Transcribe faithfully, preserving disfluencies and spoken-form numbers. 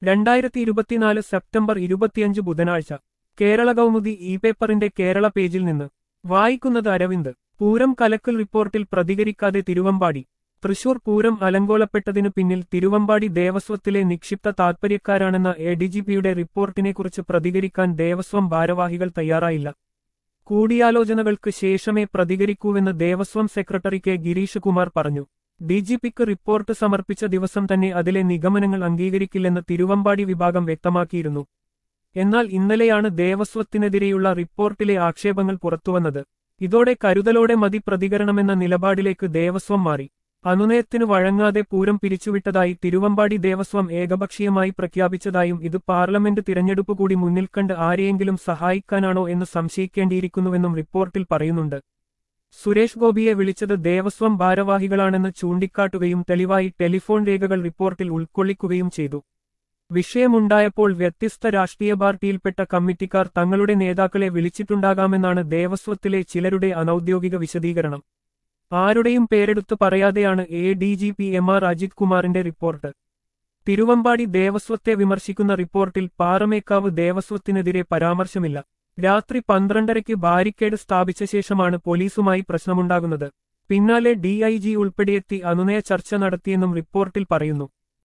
രണ്ടായിരത്തി ഇരുപത്തിനാല് സെപ്റ്റംബർ ഇരുപത്തിയഞ്ച് ബുധനാഴ്ച കേരള കൗമുദി ഇ പേപ്പറിന്റെ കേരള പേജിൽ നിന്ന് വായിക്കുന്നത് അരവിന്ദ്. പൂരം കലക്കൽ റിപ്പോർട്ടിൽ പ്രതികരിക്കാതെ തിരുവമ്പാടി. തൃശൂർ പൂരം അലങ്കോലപ്പെട്ടതിനു പിന്നിൽ തിരുവമ്പാടി ദേവസ്വത്തിലെ നിക്ഷിപ്ത താൽപര്യക്കാരാണെന്ന എ ഡി ജി പിയുടെ റിപ്പോർട്ടിനെക്കുറിച്ച് പ്രതികരിക്കാൻ ദേവസ്വം ഭാരവാഹികൾ തയ്യാറായില്ല. കൂടിയാലോചനകൾക്ക് ശേഷമേ പ്രതികരിക്കൂവെന്ന് ദേവസ്വം സെക്രട്ടറി കെ ഗിരീഷ് കുമാർ പറഞ്ഞു. ഡി ജി പിക്ക് റിപ്പോർട്ട് സമർപ്പിച്ച ദിവസം തന്നെ അതിലെ നിഗമനങ്ങൾ അംഗീകരിക്കില്ലെന്ന് തിരുവമ്പാടി വിഭാഗം വ്യക്തമാക്കിയിരുന്നു. എന്നാൽ ഇന്നലെയാണ് ദേവസ്വത്തിനെതിരെയുള്ള റിപ്പോർട്ടിലെ ആക്ഷേപങ്ങൾ പുറത്തുവന്നത്. ഇതോടെ കരുതലോടെ മതി പ്രതികരണമെന്ന നിലപാടിലേക്ക് ദേവസ്വം മാറി. അനുനയത്തിനു വഴങ്ങാതെ പൂരം പിരിച്ചുവിട്ടതായി തിരുവമ്പാടി ദേവസ്വം ഏകപക്ഷീയമായി പ്രഖ്യാപിച്ചതായും ഇത് പാർലമെന്റ് തിരഞ്ഞെടുപ്പ് കൂടി മുന്നിൽ കണ്ട് ആരെയെങ്കിലും സഹായിക്കാനാണോ എന്ന് സംശയിക്കേണ്ടിയിരിക്കുന്നുവെന്നും റിപ്പോർട്ടിൽ പറയുന്നുണ്ട്. സുരേഷ് ഗോപിയെ വിളിച്ചത് ദേവസ്വം ഭാരവാഹികളാണെന്ന് ചൂണ്ടിക്കാട്ടുകയും തെളിവായി ടെലിഫോൺ രേഖകൾ റിപ്പോർട്ടിൽ ഉൾക്കൊള്ളിക്കുകയും ചെയ്തു. വിഷയമുണ്ടായപ്പോൾ വ്യത്യസ്ത രാഷ്ട്രീയ പാർട്ടിയിൽപ്പെട്ട കമ്മിറ്റിക്കാർ തങ്ങളുടെ നേതാക്കളെ വിളിച്ചിട്ടുണ്ടാകാമെന്നാണ് ദേവസ്വത്തിലെ ചിലരുടെ അനൌദ്യോഗിക വിശദീകരണം. ആരുടെയും പേരെടുത്ത് പറയാതെയാണ് A D G P M R Ajith കുമാറിന്റെ റിപ്പോർട്ട്. തിരുവമ്പാടി ദേവസ്വത്തെ വിമർശിക്കുന്ന റിപ്പോർട്ടിൽ പാറമേക്കാവ് ദേവസ്വത്തിനെതിരെ പരാമർശമില്ല. രാത്രി പന്ത്രണ്ടരയ്ക്ക് ബാരിക്കേഡ് സ്ഥാപിച്ച ശേഷമാണ് പോലീസുമായി പ്രശ്നമുണ്ടാകുന്നത്. പിന്നാലെ ഡി ഐ ജി ഉൾപ്പെടെയെത്തി അനുനയ ചർച്ച നടത്തിയെന്നും റിപ്പോർട്ടിൽ പറയുന്നു.